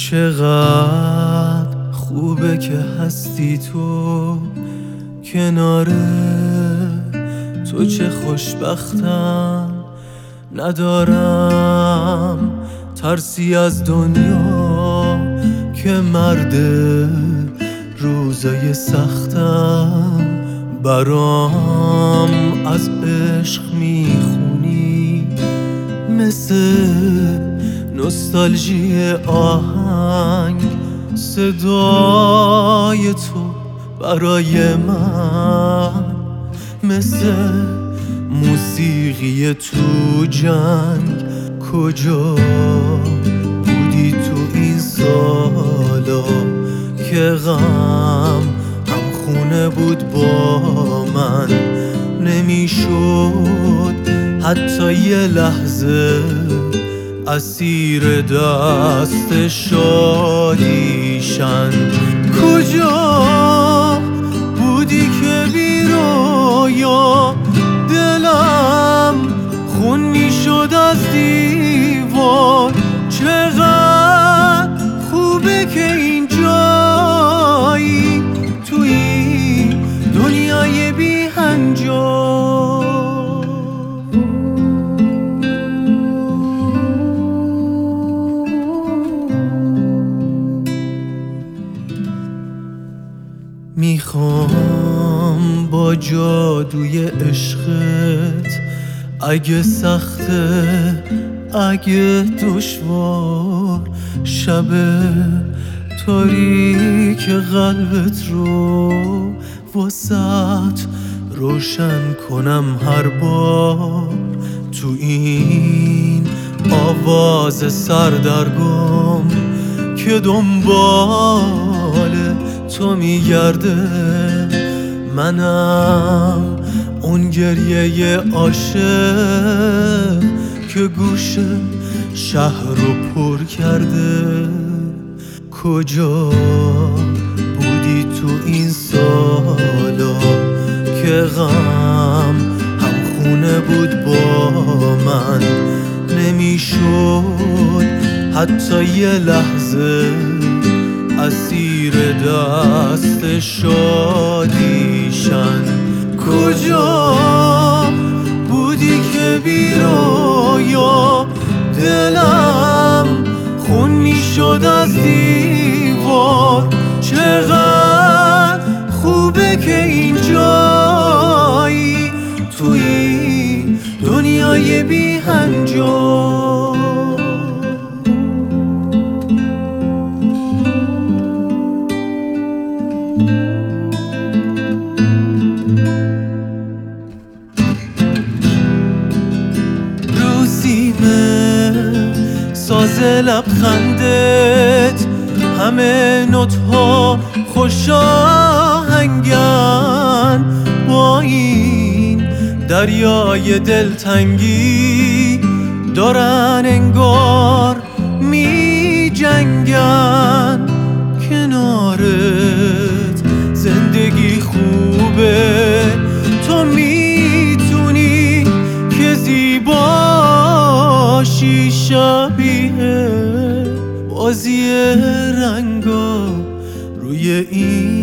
چقدر خوبه که هستی تو کنار تو، چه خوشبختم ندارم ترسی از دنیا که مرد روزای سختم. برام از عشق میخونی مثل نوستالژی آهنگ، صدای تو برای من مثل موسیقی تو جنگ. کجا بودی تو این سالا که غم هم خونه بود با من؟ نمیشد حتی یه لحظه اسیر دست شادیشن. کجا بودی که بی رویا دلم خون میشد از دیوار؟ چقدر خوبه که این جایی توی دنیای بی هنجار. میخوام با جادوی عشقت، اگه سخته اگه دشوار، شب تاریک قلبت رو واسط روشن کنم هر بار. تو این آواز سردرگم که دنبال تو میگرده، منم اون گریه عاشق که گوش شهر رو پر کرده. کجا بودی تو این سالا که غم هم خونه بود با من؟ نمیشد حتی یه لحظه اسیر دست شادیشن. کجا بودی که بی رویا دلم خون میشد از دیوار؟ چقدر خوبه که این جایی توی دنیای بی هنجار. ساز لبخندت همه نوت‌ها خوش آهنگن، با این دریای دلتنگی دارن انگار می جنگن. کنارت زندگی خوبه، تو میتونی که زیباشی، شبیه بازی رنگا روی این